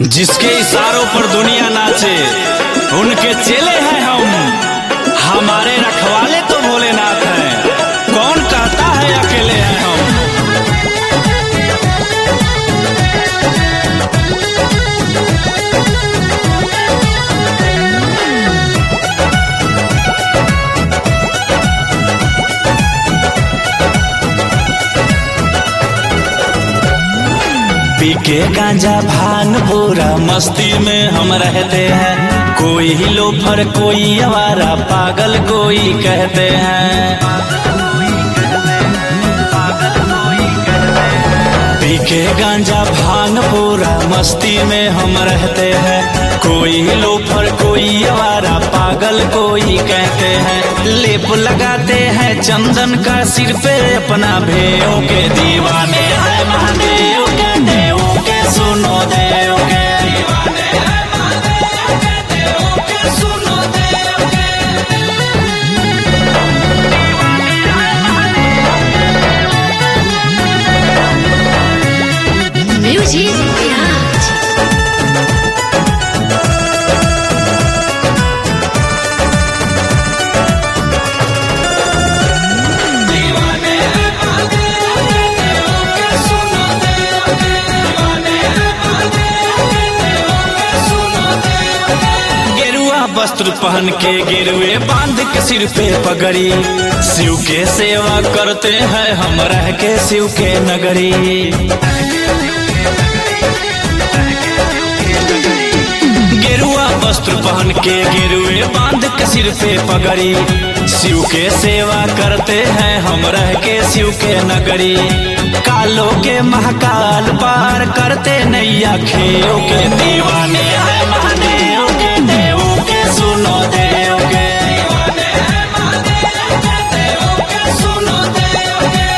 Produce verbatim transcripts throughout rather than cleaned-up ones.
जिसके इशारों पर दुनिया नाचे, उनके चेले हैं हम। हमारे रखवाले तो भोलेनाथ हैं, कौन कहता है अकेले हैं हम। पी के गांजा भांग पूरा मस्ती में हम रहते हैं। कोई ही लोफर कोई आवारा पागल कोई कहते हैं। पी के गांजा भांग पूरा मस्ती में हम रहते हैं। कोई ही लोफर कोई आवारा पागल कोई कहते हैं। लेप लगाते हैं चंदन का सिर पे अपना, भेड़ों के दीवाने हैं महादेव के, देव के सुनो देव के दीवाने हैं महादेव के, देव के सुनो देव के। Music Mirage. वस्त्र पहन के गिरवे बांध के सिर पे पगड़ी, शिव के सेवा करते हैं हम रह के शिव के नगरी। गेरुआ वस्त्र पहन के गिरवे बांध के सिर पे पगड़ी, शिव के सेवा करते हैं हम रह के शिव के नगरी। कालों के महाकाल पार करते नैया खेयों के दीवाने हैं महादेव के, देव के सुनो देव के दीवाने हैं महादेव के, देव के सुनो देव के।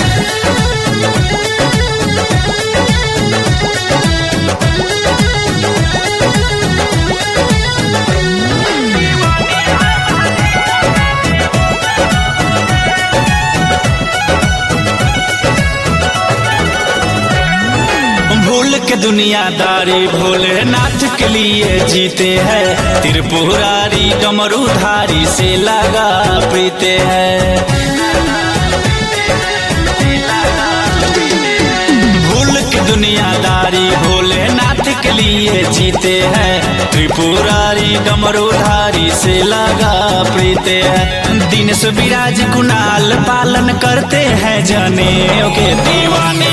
भूल के दुनियादारी भोलेनाथ के लिए जीते हैं। त्रिपुरारी डमरूधारी से लगा प्रीते हैं। भूल के दुनियादारी भोलेनाथ के लिए जीते हैं। त्रिपुरारी डमरूधारी से लगा प्रीते हैं। दिन से विराज कुणाल पालन करते हैं जनेऊ के दीवाने